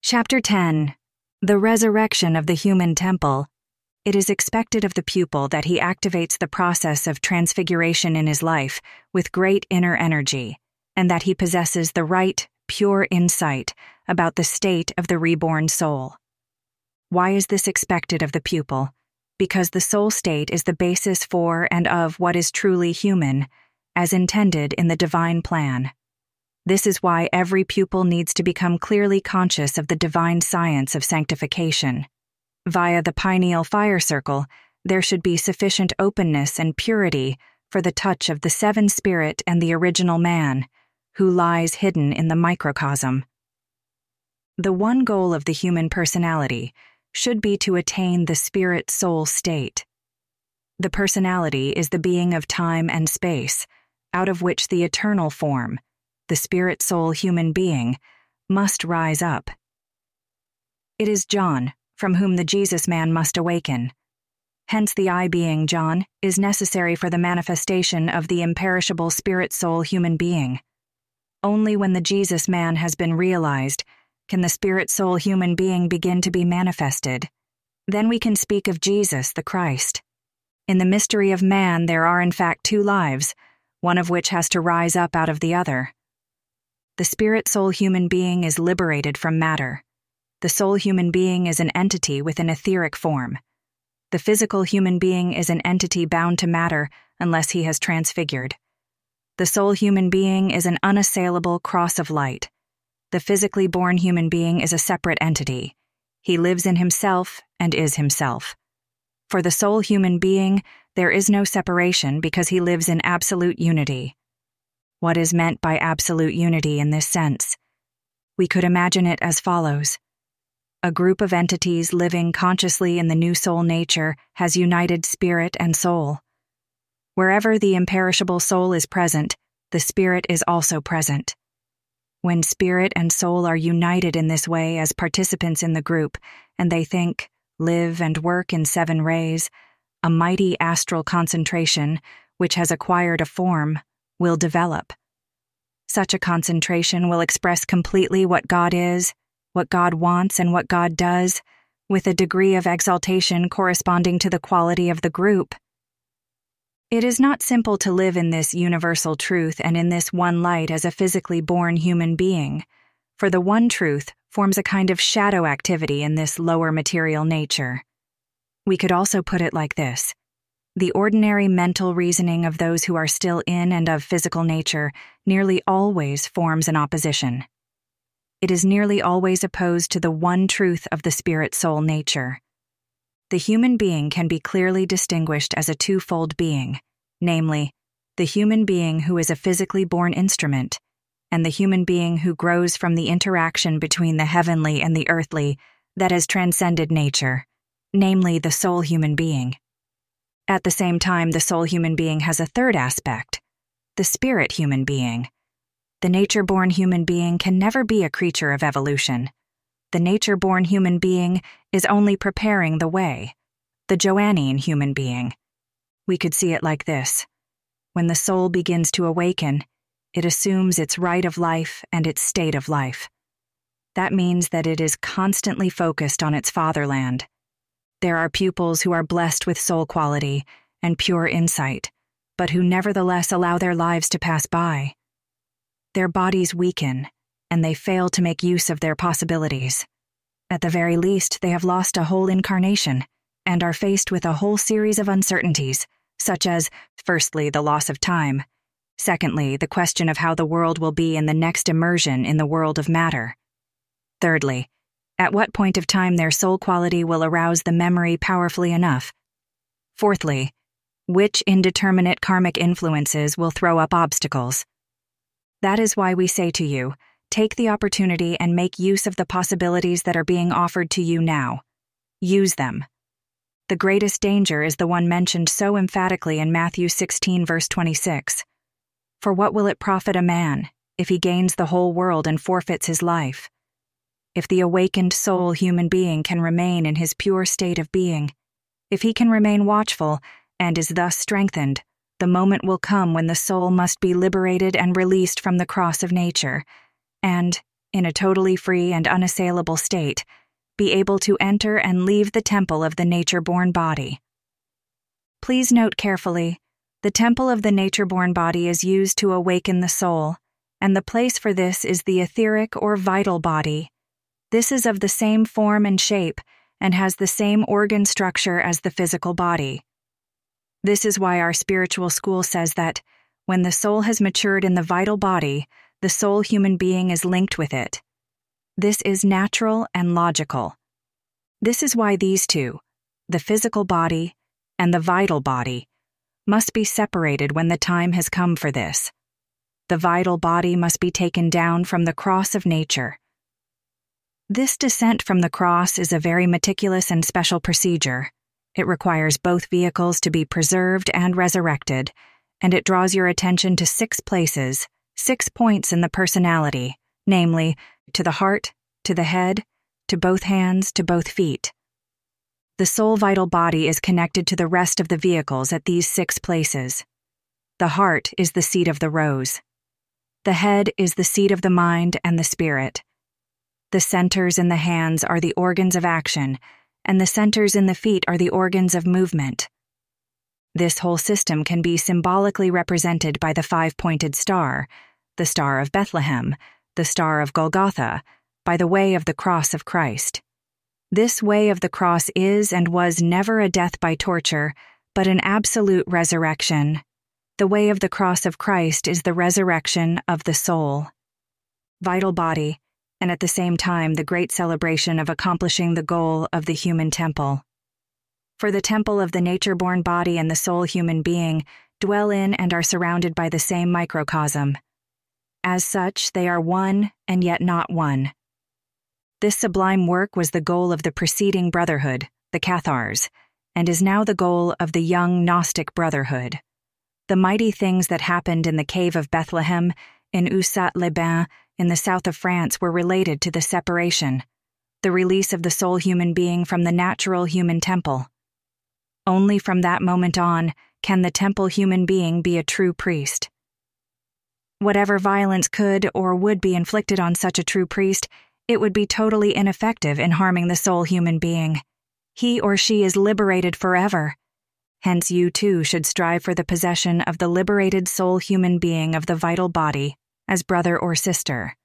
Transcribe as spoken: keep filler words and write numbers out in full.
Chapter ten. The Resurrection of the Human Temple. It is expected of the pupil that he activates the process of transfiguration in his life with great inner energy, and that he possesses the right, pure insight about the state of the reborn soul. Why is this expected of the pupil? Because the soul state is the basis for and of what is truly human, as intended in the divine plan. This is why every pupil needs to become clearly conscious of the divine science of sanctification. Via the pineal fire circle, there should be sufficient openness and purity for the touch of the seven spirit and the original man, who lies hidden in the microcosm. The one goal of the human personality should be to attain the spirit-soul state. The personality is the being of time and space, out of which the eternal form, the spirit-soul human being, must rise up. It is John, from whom the Jesus man must awaken. Hence the I being John is necessary for the manifestation of the imperishable spirit-soul human being. Only when the Jesus man has been realized can the spirit-soul human being begin to be manifested. Then we can speak of Jesus the Christ. In the mystery of man there are in fact two lives, one of which has to rise up out of the other. The spirit-soul human being is liberated from matter. The soul human being is an entity with an etheric form. The physical human being is an entity bound to matter unless he has transfigured. The soul human being is an unassailable cross of light. The physically born human being is a separate entity. He lives in himself and is himself. For the soul human being, there is no separation because he lives in absolute unity. What is meant by absolute unity in this sense? We could imagine it as follows. A group of entities living consciously in the new soul nature has united spirit and soul. Wherever the imperishable soul is present, the spirit is also present. When spirit and soul are united in this way as participants in the group, and they think, live, and work in seven rays, a mighty astral concentration, which has acquired a form, will develop. Such a concentration will express completely what God is, what God wants, and what God does, with a degree of exaltation corresponding to the quality of the group. It is not simple to live in this universal truth and in this one light as a physically born human being, for the one truth forms a kind of shadow activity in this lower material nature. We could also put it like this. The ordinary mental reasoning of those who are still in and of physical nature nearly always forms an opposition. It is nearly always opposed to the one truth of the spirit-soul nature. The human being can be clearly distinguished as a twofold being, namely, the human being who is a physically born instrument, and the human being who grows from the interaction between the heavenly and the earthly that has transcended nature, namely the soul human being. At the same time, the soul human being has a third aspect, the spirit human being. The nature-born human being can never be a creature of evolution. The nature-born human being is only preparing the way, the Johannine human being. We could see it like this. When the soul begins to awaken, it assumes its right of life and its state of life. That means that it is constantly focused on its fatherland. There are pupils who are blessed with soul quality and pure insight, but who nevertheless allow their lives to pass by. Their bodies weaken, and they fail to make use of their possibilities. At the very least, they have lost a whole incarnation, and are faced with a whole series of uncertainties, such as, firstly, the loss of time, secondly, the question of how the world will be in the next immersion in the world of matter, thirdly, at what point of time their soul quality will arouse the memory powerfully enough, fourthly, which indeterminate karmic influences will throw up obstacles. That is why we say to you, take the opportunity and make use of the possibilities that are being offered to you now. Use them. The greatest danger is the one mentioned so emphatically in Matthew sixteen verse twenty-six. For what will it profit a man if he gains the whole world and forfeits his life? If the awakened soul human being can remain in his pure state of being, if he can remain watchful and is thus strengthened, the moment will come when the soul must be liberated and released from the cross of nature, and, in a totally free and unassailable state, be able to enter and leave the temple of the nature-born body. Please note carefully, the temple of the nature-born body is used to awaken the soul, and the place for this is the etheric or vital body. This is of the same form and shape and has the same organ structure as the physical body. This is why our spiritual school says that, when the soul has matured in the vital body, the soul human being is linked with it. This is natural and logical. This is why these two, the physical body and the vital body, must be separated when the time has come for this. The vital body must be taken down from the cross of nature. This descent from the cross is a very meticulous and special procedure. It requires both vehicles to be preserved and resurrected, and it draws your attention to six places, six points in the personality, namely, to the heart, to the head, to both hands, to both feet. The soul vital body is connected to the rest of the vehicles at these six places. The heart is the seat of the rose. The head is the seat of the mind and the spirit. The centers in the hands are the organs of action, and the centers in the feet are the organs of movement. This whole system can be symbolically represented by the five-pointed star, the Star of Bethlehem, the Star of Golgotha, by the way of the cross of Christ. This way of the cross is and was never a death by torture, but an absolute resurrection. The way of the cross of Christ is the resurrection of the soul. Vital body, and at the same time the great celebration of accomplishing the goal of the human temple. For the temple of the nature-born body and the soul human being dwell in and are surrounded by the same microcosm. As such, they are one and yet not one. This sublime work was the goal of the preceding brotherhood, the Cathars, and is now the goal of the young Gnostic brotherhood. The mighty things that happened in the cave of Bethlehem, in Ussat-les-Bains, in the south of France were related to the separation, the release of the soul human being from the natural human temple. Only from that moment on can the temple human being be a true priest. Whatever violence could or would be inflicted on such a true priest, it would be totally ineffective in harming the soul human being. He or she is liberated forever. Hence you too should strive for the possession of the liberated soul human being of the vital body, as brother or sister.